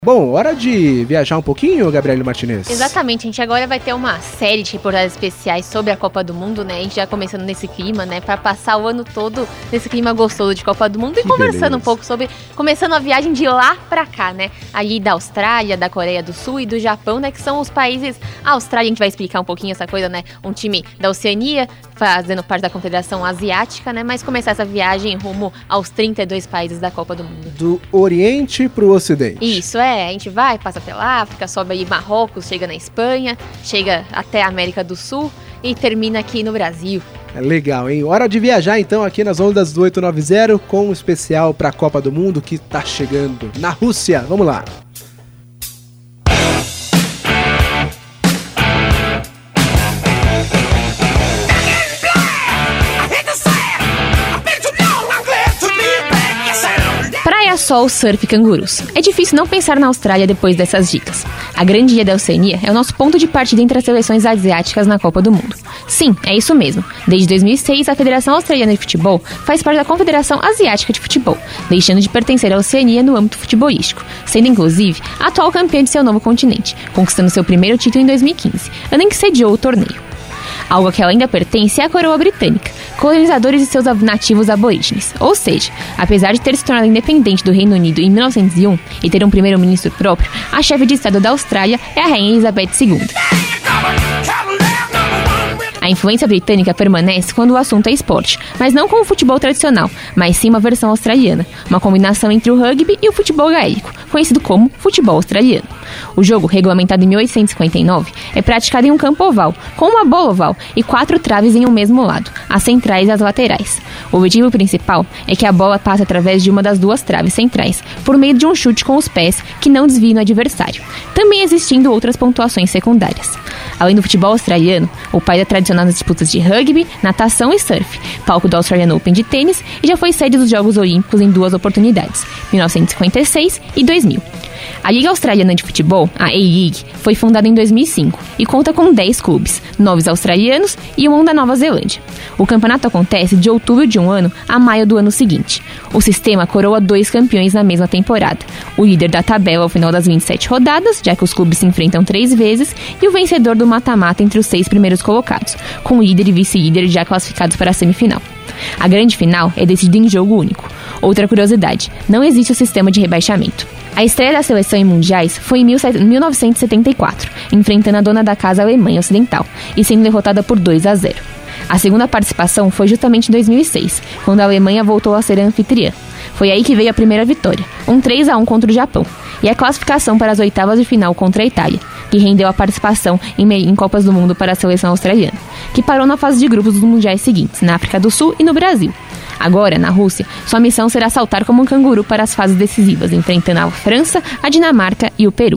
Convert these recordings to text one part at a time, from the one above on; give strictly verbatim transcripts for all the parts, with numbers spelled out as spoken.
Bom, hora de viajar um pouquinho, Gabriele Martinez? Exatamente, a gente agora vai ter uma série de reportagens especiais sobre a Copa do Mundo, né? A gente já começando nesse clima, né? Pra passar o ano todo nesse clima gostoso de Copa do Mundo e que conversando beleza. um pouco sobre, começando a viagem de lá pra cá, né? Ali da Austrália, da Coreia do Sul e do Japão, né? Que são os países... A Austrália, a gente vai explicar um pouquinho essa coisa, né? Um time da Oceania, fazendo parte da Confederação Asiática, né? Mas começar essa viagem rumo aos trinta e dois países da Copa do Mundo. Do Oriente pro Ocidente. Isso, é. É, a gente vai, passa pela África, sobe aí Marrocos, chega na Espanha, chega até a América do Sul e termina aqui no Brasil. É legal, hein? Hora de viajar então aqui nas ondas do oitocentos e noventa com um especial para a Copa do Mundo que tá chegando na Rússia. Vamos lá! Praia, sol, surf e cangurus. É difícil não pensar na Austrália depois dessas dicas. A grande ilha da Oceania é o nosso ponto de partida entre as seleções asiáticas na Copa do Mundo. Sim, é isso mesmo. Desde dois mil e seis, a Federação Australiana de Futebol faz parte da Confederação Asiática de Futebol, deixando de pertencer à Oceania no âmbito futebolístico, sendo inclusive a atual campeã de seu novo continente, conquistando seu primeiro título em dois mil e quinze, ano em que sediou o torneio. Algo que ela ainda pertence é a coroa britânica, colonizadores e seus nativos aborígenes. Ou seja, apesar de ter se tornado independente do Reino Unido em mil novecentos e um e ter um primeiro-ministro próprio, a chefe de Estado da Austrália é a Rainha Elizabeth segunda. A influência britânica permanece quando o assunto é esporte, mas não com o futebol tradicional, mas sim uma versão australiana, uma combinação entre o rugby e o futebol gaélico, conhecido como futebol australiano. O jogo, regulamentado em mil oitocentos e cinquenta e nove, é praticado em um campo oval, com uma bola oval e quatro traves em um mesmo lado, as centrais e as laterais. O objetivo principal é que a bola passe através de uma das duas traves centrais, por meio de um chute com os pés que não desvie no adversário, também existindo outras pontuações secundárias. Além do futebol australiano, o país é tradicional nas disputas de rugby, natação e surf, palco do Australian Open de tênis e já foi sede dos Jogos Olímpicos em duas oportunidades, mil novecentos e cinquenta e seis e dois mil. A Liga Australiana de Futebol, a A-League, foi fundada em dois mil e cinco e conta com dez clubes, nove australianos e um da Nova Zelândia. O campeonato acontece de outubro de um ano a maio do ano seguinte. O sistema coroa dois campeões na mesma temporada, o líder da tabela ao final das vinte e sete rodadas, já que os clubes se enfrentam três vezes, e o vencedor do mata-mata entre os seis primeiros colocados, com o líder e vice-líder já classificados para a semifinal. A grande final é decidida em jogo único. Outra curiosidade, não existe o sistema de rebaixamento. A estreia da seleção em mundiais foi em mil novecentos e setenta e quatro, enfrentando a dona da casa, a Alemanha Ocidental, e sendo derrotada por dois a zero. A segunda participação foi justamente em dois mil e seis, quando a Alemanha voltou a ser a anfitriã. Foi aí que veio a primeira vitória, um três a um contra o Japão, e a classificação para as oitavas de final contra a Itália, que rendeu a participação em, em Copas do Mundo para a seleção australiana, que parou na fase de grupos dos mundiais seguintes, na África do Sul e no Brasil. Agora, na Rússia, sua missão será saltar como um canguru para as fases decisivas, enfrentando a França, a Dinamarca e o Peru.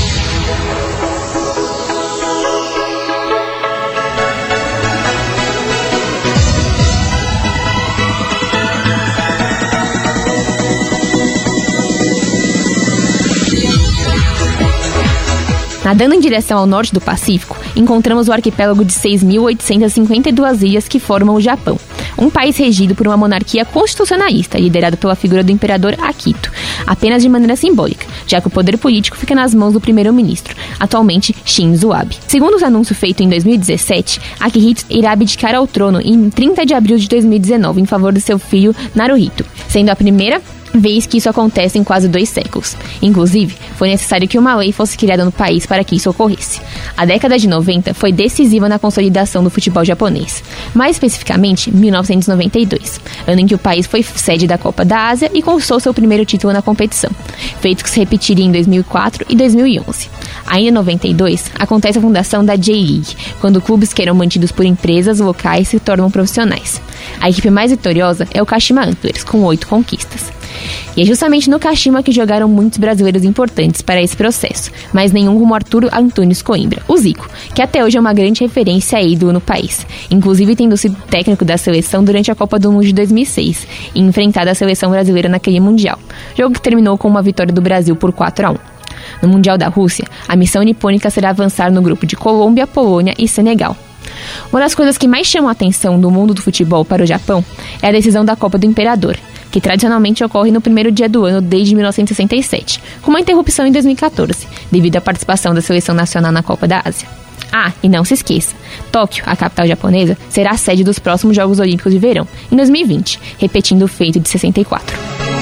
Nadando em direção ao norte do Pacífico, encontramos o arquipélago de seis mil oitocentas e cinquenta e duas ilhas que formam o Japão, um país regido por uma monarquia constitucionalista, liderada pela figura do imperador Akito, apenas de maneira simbólica, já que o poder político fica nas mãos do primeiro-ministro, atualmente Shinzo Abe. Segundo os anúncios feitos em dois mil e dezessete, Akihito irá abdicar ao trono em trinta de abril de dois mil e dezenove em favor do seu filho Naruhito, sendo a primeira vez que isso acontece em quase dois séculos. Inclusive, foi necessário que uma lei fosse criada no país para que isso ocorresse. A década de noventa foi decisiva na consolidação do futebol japonês, mais especificamente mil novecentos e noventa e dois, ano em que o país foi sede da Copa da Ásia e conquistou seu primeiro título na competição, feito que se repetiria em dois mil e quatro e dois mil e onze. Ainda em noventa e dois, acontece a fundação da J-League, quando clubes que eram mantidos por empresas locais se tornam profissionais. A equipe mais vitoriosa é o Kashima Antlers, com oito conquistas. E é justamente no Kashima que jogaram muitos brasileiros importantes para esse processo, mas nenhum como Arthur Antunes Coimbra, o Zico, que até hoje é uma grande referência e ídolo no país, inclusive tendo sido técnico da seleção durante a Copa do Mundo de dois mil e seis e enfrentado a seleção brasileira naquele Mundial, jogo que terminou com uma vitória do Brasil por quatro a um. No Mundial da Rússia, a missão nipônica será avançar no grupo de Colômbia, Polônia e Senegal. Uma das coisas que mais chamam a atenção do mundo do futebol para o Japão é a decisão da Copa do Imperador, que tradicionalmente ocorre no primeiro dia do ano desde mil novecentos e sessenta e sete, com uma interrupção em dois mil e quatorze, devido à participação da seleção nacional na Copa da Ásia. Ah, e não se esqueça, Tóquio, a capital japonesa, será a sede dos próximos Jogos Olímpicos de Verão, em dois mil e vinte, repetindo o feito de sessenta e quatro.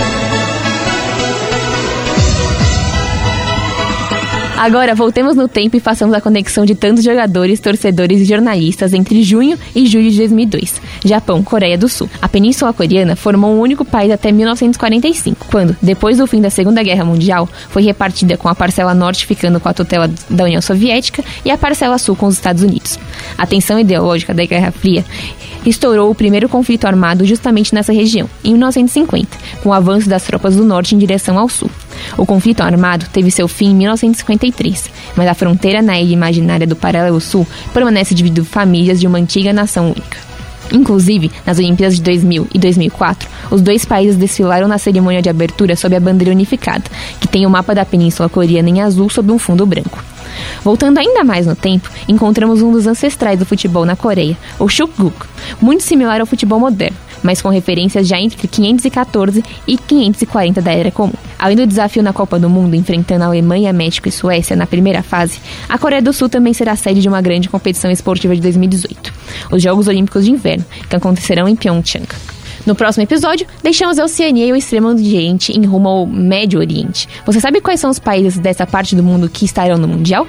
Agora, voltemos no tempo e façamos a conexão de tantos jogadores, torcedores e jornalistas entre junho e julho de dois mil e dois. Japão, Coreia do Sul. A Península Coreana formou um único país até mil novecentos e quarenta e cinco, quando, depois do fim da Segunda Guerra Mundial, foi repartida com a parcela norte ficando com a tutela da União Soviética e a parcela sul com os Estados Unidos. A tensão ideológica da Guerra Fria estourou o primeiro conflito armado justamente nessa região, em mil novecentos e cinquenta, com o avanço das tropas do norte em direção ao sul. O conflito armado teve seu fim em mil novecentos e cinquenta e três, mas a fronteira na ilha imaginária do Paralelo Sul permanece dividindo famílias de uma antiga nação única. Inclusive, nas Olimpíadas de dois mil e dois mil e quatro, os dois países desfilaram na cerimônia de abertura sob a bandeira unificada, que tem o mapa da Península Coreana em azul sob um fundo branco. Voltando ainda mais no tempo, encontramos um dos ancestrais do futebol na Coreia, o Chukguk, muito similar ao futebol moderno, mas com referências já entre quinhentos e quatorze e quinhentos e quarenta da Era Comum. Além do desafio na Copa do Mundo enfrentando a Alemanha, México e Suécia na primeira fase, a Coreia do Sul também será sede de uma grande competição esportiva de dois mil e dezoito, os Jogos Olímpicos de Inverno, que acontecerão em Pyeongchang. No próximo episódio, deixamos a Oceania e o Extremo Oriente em rumo ao Médio Oriente. Você sabe quais são os países dessa parte do mundo que estarão no Mundial?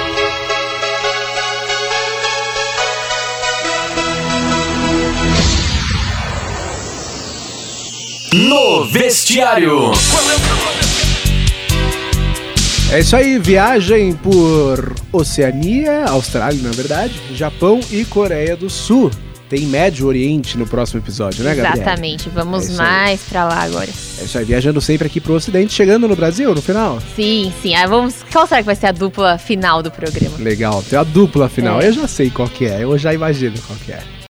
No Vestiário. É isso aí, viagem por Oceania, Austrália, na verdade, Japão e Coreia do Sul. Tem Médio Oriente no próximo episódio, né, Gabriela? Exatamente, vamos é mais pra lá agora. É isso aí, viajando sempre aqui pro Ocidente, chegando no Brasil no final. Sim, sim. Aí vamos. Qual será que vai ser a dupla final do programa? Legal, tem a dupla final. É. Eu já sei qual que é, eu já imagino qual que é.